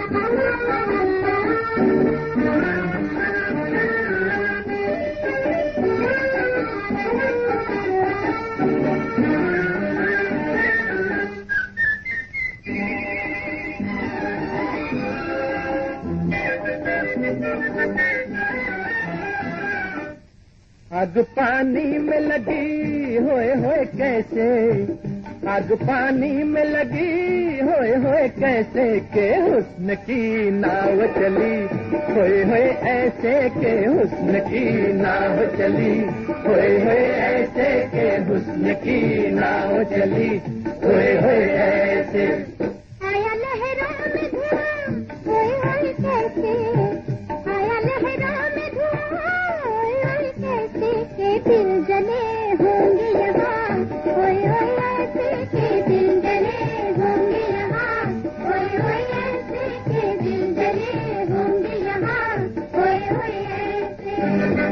आग पानी में लगी होए कैसे, आग पानी में लगी होए कैसे के हुस्न की नाव चली, होए ऐसे के हुस्न की नाव चली, होए ऐसे के हुस्न की नाव चली, होए ऐसे। आया लहरों में धुआं होए कैसे, आया लहरों में धुआं होए कैसे के दिल जले होंगे यहाँ, होए ऐसे के दिल जले होंगे यहाँ, होए ऐसे के दिल जले होंगे यहाँ, होए ऐसे।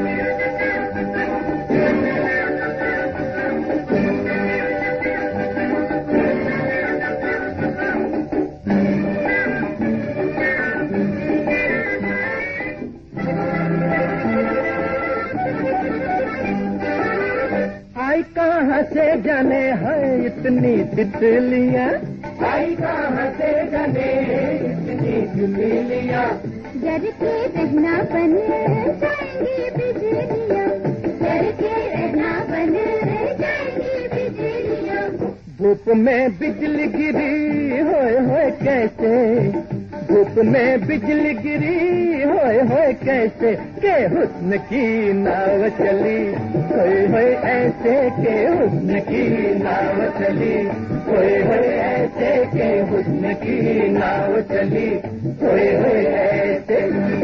आई कहाँ से जाने है इतनी तितलियाँ, आई कहाँ से जाने इतनी तितलियाँ, जर के रहना बन जाएंगी बिजलियाँ, जर के रहना बन जाएंगी बिजलियाँ। धूप में बिजली गिरी होए कैसे, धूप में बिजली गिरी होए कैसे के हुस्न की नाव चली, होए ऐसे के हुस्न की नाव चली, होए ऐसे के हुस्न की नाव चली, होए ऐसे।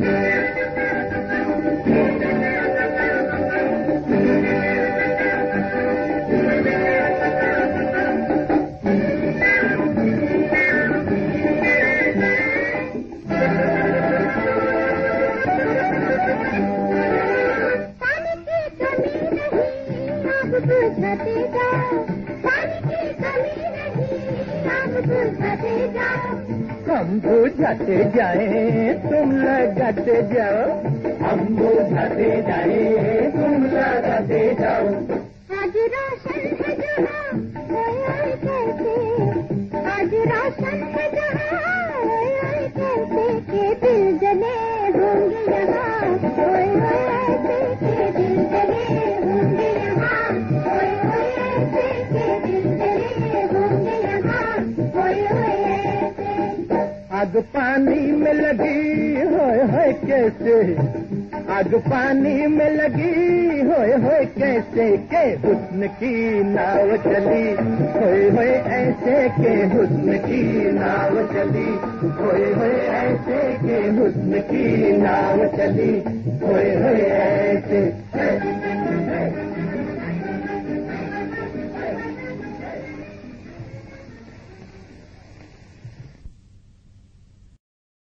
बुझाते जाओ, पानी की कमी नहीं, आप बुझाते जाओ, हम बुझाते जाए तुम लगाते जाओ, हम बुझाते जाए तुम लगाते जाओ। आज रोशन है जहाँ होए कैसे, आज रोशन है जहाँ होए कैसे के दिल जले होंगे यहाँ, होए ऐसे के दिल जले होंगे यहाँ, होए ऐसे के दिल जले होंगे यहाँ, होए ऐसे। आग पानी में लगी होए कैसे, आग पानी में लगी होए कैसे के हुस्न की नाव चली, होए ऐसे के हुस्न की नाव चली, होए ऐसे के हुस्न की नाव चली, होए ऐसे।